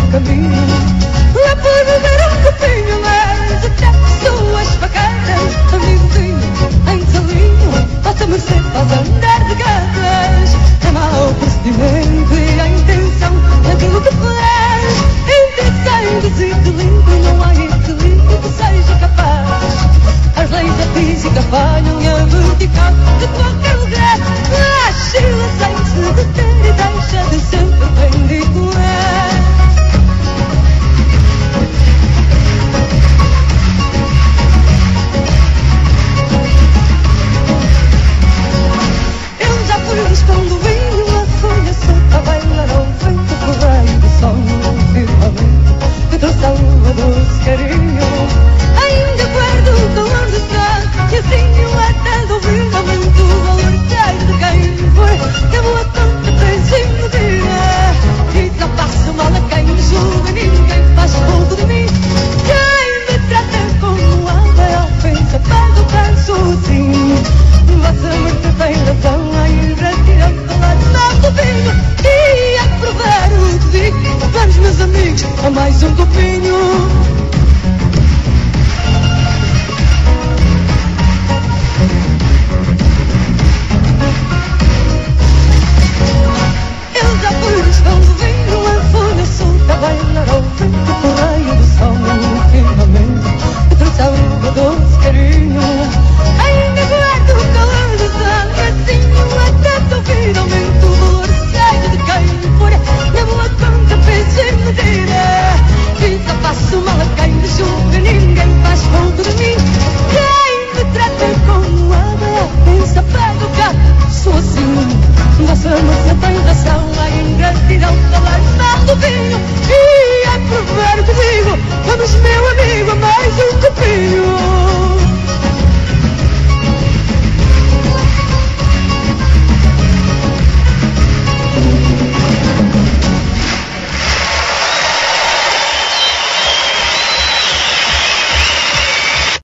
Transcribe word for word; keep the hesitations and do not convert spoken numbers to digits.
caminho. Lá por beber um copinho, mas até suas facadas, amigozinho, em salinho, vossa mercê faz andar de gatas. É mau procedimento e a intenção daquilo que faz. Entre e equilíbrio, não há equilíbrio que seja capaz. As leis da física falham e a vertical de qualquer lugar oscila sem se deter e deixa de ser perpendicular. Eu já fui riscando o vinho, a folha solta a bailar ao vento, correio do sol no firmamento que trouxe a lua doce carinho. Ainda guardo o calor do sol e assim eu até do firmamento ao olhar de quem foi que a boa conta fez em medida. E não passo mal a quem me julga, ninguém faz pouco de mim. Quem me trata como alma é ofensa, paga o preço sim. Vossa mercê tem razão a ir retirando do lado mal do vinho e a provar o que digo. Vamos meus amigos a mais um copinho.